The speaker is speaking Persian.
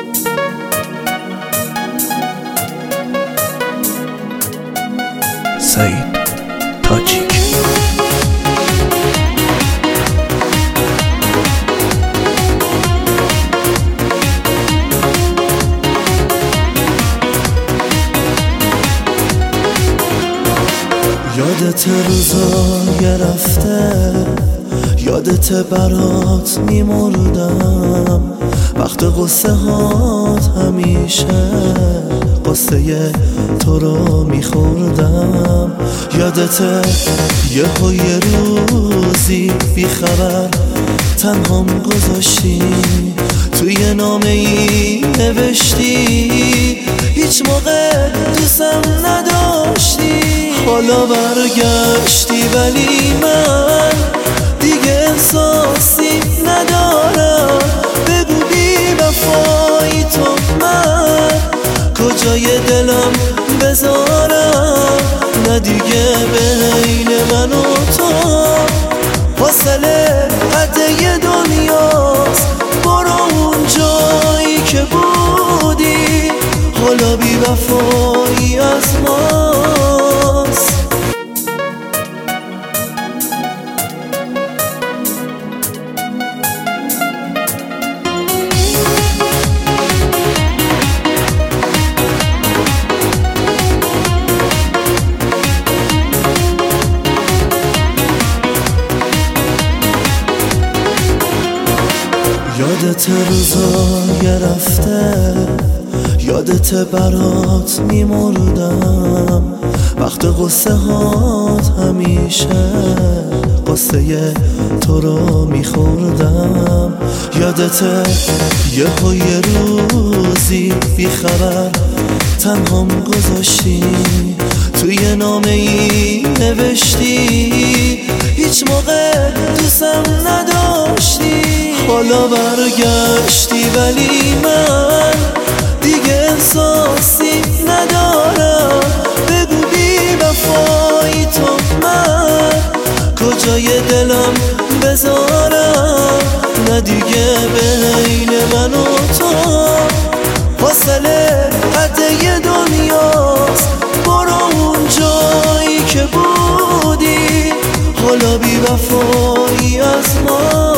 سعید تاجیک. یادت روزای رفته، یادت برات میمردم، وقت قصه هات همیشه قصه تو رو میخوردم. یادت یه روزی بی خبر تنهام گذاشتی، توی نامه ای نوشتی هیچ موقع دوستم نداشتی. حالا برگشتی ولی من دیگه احساسی ندارم. بگو بی وفایی تو من کجای دلم بذارم؟ نه دیگه بین من و تو فاصله قد یه دنیاست. برو اون جایی که بودی، حالا بی وفایی از ماست. یادت روزای رفته، یادت برات میمردم، وقت قصه هات همیشه قصه تو رو میخوردم. یادت یه روزی بی خبر تنهام گذاشتی، توی نامه ای نوشتی هیچ موقع دوستم نداشتی. حالا برگشتی ولی من دیگه احساسی ندارم. بگو بی وفایی تو من کجای دلم بذارم؟ نه دیگه بین من و تو فاصله قد یه دنیاست. برو اون جایی که بودی، حالا بی وفایی از ما.